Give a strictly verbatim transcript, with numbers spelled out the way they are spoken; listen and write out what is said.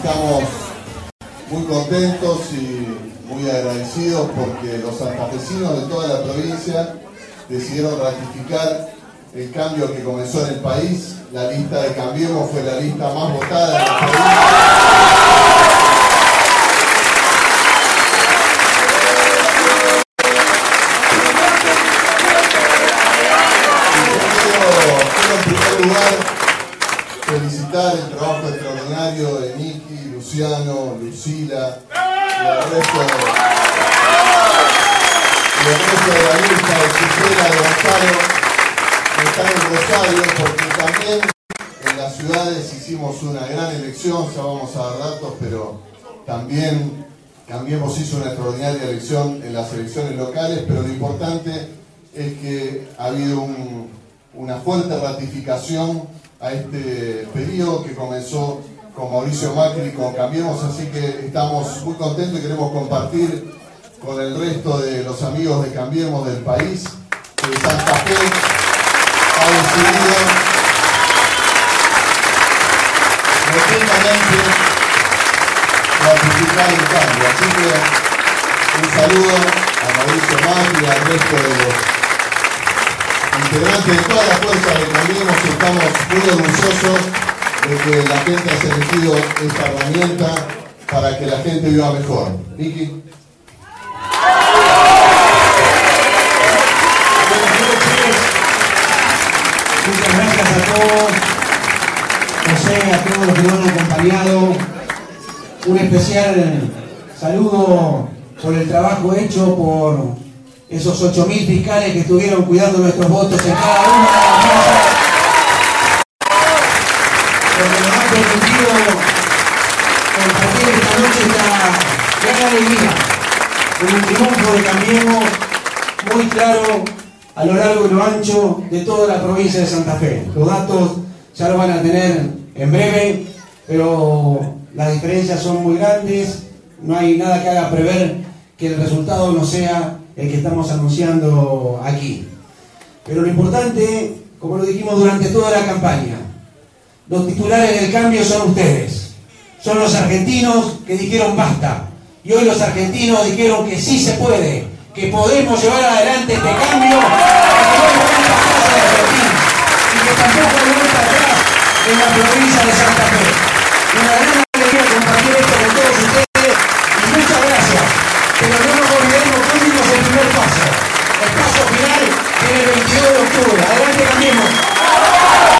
Estamos muy contentos y muy agradecidos porque los santafesinos de toda la provincia decidieron ratificar el cambio que comenzó en el país. La lista de Cambiemos fue la lista más votada en la provincia. Felicitar el trabajo extraordinario de Niki, Luciano, Lucila y el resto de, y el resto de la lista de Gisela, de Gonzalo, que están en Rosario, porque también en las ciudades hicimos una gran elección. Ya vamos a dar datos, pero también Cambiemos hizo una extraordinaria elección en las elecciones locales, pero lo importante es que ha habido un, una fuerte ratificación a este periodo que comenzó con Mauricio Macri y con Cambiemos, así que estamos muy contentos y queremos compartir con el resto de los amigos de Cambiemos del país que Santa Fe ha decidido rotundamente ratificar el cambio. Así que un saludo a Mauricio Macri y al resto de los integrantes de todas las fuerzas de Cambiemos. Estamos muy orgullosos de que la gente haya elegido esta herramienta para que la gente viva mejor. Niki. Muchas gracias a todos, José, a todos los que nos han acompañado. Un especial saludo por el trabajo hecho por esos ocho mil fiscales que estuvieron cuidando nuestros votos en cada una de las casas, porque nos han permitido compartir esta noche esta gran alegría, con un triunfo de Cambiemos muy claro a lo largo y lo ancho de toda la provincia de Santa Fe. Los datos ya lo van a tener en breve, pero las diferencias son muy grandes. No hay nada que haga prever que el resultado no sea el que estamos anunciando aquí. Pero lo importante, como lo dijimos durante toda la campaña, los titulares del cambio son ustedes. Son los argentinos que dijeron basta. Y hoy los argentinos dijeron que sí se puede, que podemos llevar adelante este cambio, que no hay vuelta atrás en Argentina, y que tampoco hay vuelta atrás en la provincia de Santa Fe. Una gran